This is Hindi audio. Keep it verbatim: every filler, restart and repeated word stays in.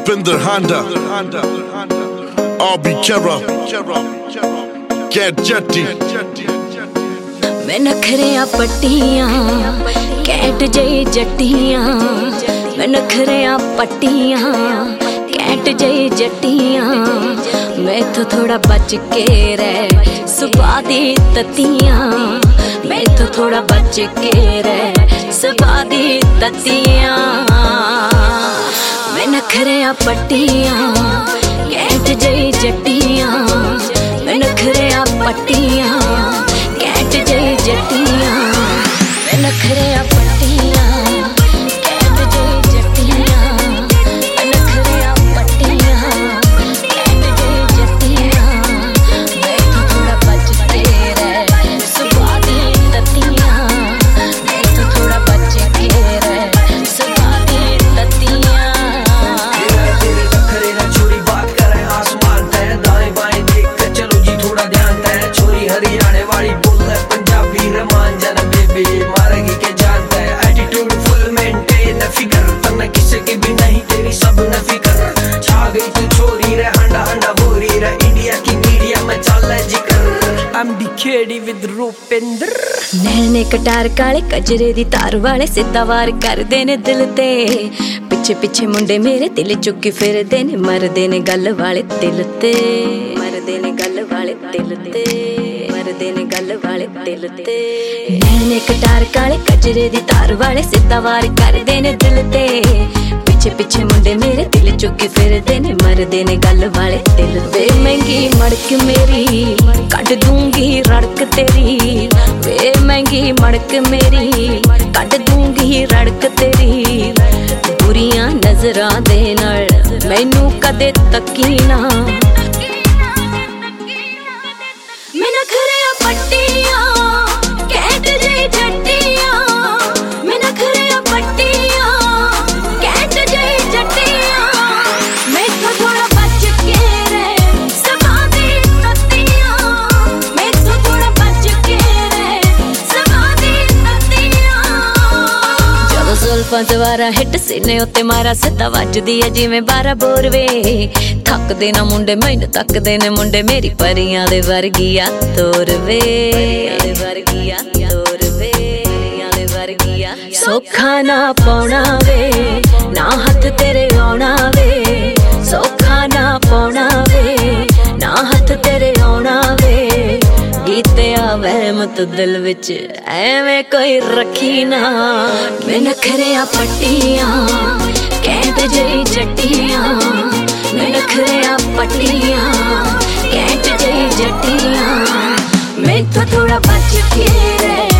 Rupinder Honda, R B Kera, Get Jetty. मैं नखरियां पट्टियां कैट जई जट्टियां, मैं नखरियां पट्टियां कैट जई जट्टियां। मैं तो थोड़ा बच के रह सुबह दी तत्तियां, मैं तो थोड़ा बच के रह सुबह दी तत्तियां। मैं नखरियां पट्टियां कैट जई जट्टियां, मैं नखरियां पट्टियां कैट जई जट्टियां। मैं नखरियां पट्टियां कैट जई जट्टियां, मैं नखरियां पट्टियां कैट जई जट्टियां। मैं तो थोड़ा बच के रह सुबह दी तत्तियां, मैं तो थोड़ा बच के रह सुबह दी तत्तियां। तेरे नखरे ना छोरी बात करे आसमान तय, दाएं बाएं देख कर चलो जी थोड़ा ध्यान तय। छोरी हरियाणे वाली पंजाबी रमान जन बेबी मारेगी के जानता है। एटीट्यूड फुल मेंटेन फिगर तन्ने किसी की भी नहीं तेरी सब न फिकर। छा गई तू छोरी रे हंडा हंडा हो रही रे इंडिया की मीडिया में चल जिक्र। I'm the Khedi with Rupinder. नैने कटार काले कजरे दी तार वाले सिद्धा वार कर देने दिल ते। पिछे पिछे मुंडे मेरे दिल चुकी फिर देने मर देने गल वाले दिल ते, मर देने गल वाले दिल ते, मर देने गल वाले दिल ते। नैने कटार काले कजरे दी तार वाले सिद्धा वार कर देने दिल ते। पिछे पिछे मुंडे मेरे दिल चुकी फिर देने मर देने गल वाले दिल ते। महंगी मड़क मेरी कट दूंगी रड़क तेरी, वे महंगी मड़क मेरी कट दूंगी रड़क तेरी। बुरियां नजरां दे नाल मैनू कदे तकी ना। मैं नखरियां पट्टियां कैट जई जट्टियां, मैं नखरियां पट्टियां कैट जई जट्टियां। मैं तो थोड़ा बच के रह सुबह दी तत्तियां, मैं तो थोड़ा बच के रह सुबह दी तत्तियां। जदों जुल्फां दवारा हिट सीने उत्ते मारा सिद्धा वजदी है जिवें बारह बोर वे। थकदे ना मुंडे मैनू तकदे ने मुंडे मेरी परियां दे वर्गिया तोर वे, दे वर्गिया तोर वे, दे वर्गिया। सौखा ना पौना वे ना हथ तेरे आउणा वे, सौखा ना पौना वे ना हथ तेरे आउणा वे। गीते वहम तो दिल विच एवें कोई रखी ना। मैं नखरियां पट्टियां कैट जई जट्टियां, मैं नखरियां पट्टियां कैट जई जट्टियां। मैं तो थोड़ा बच के रह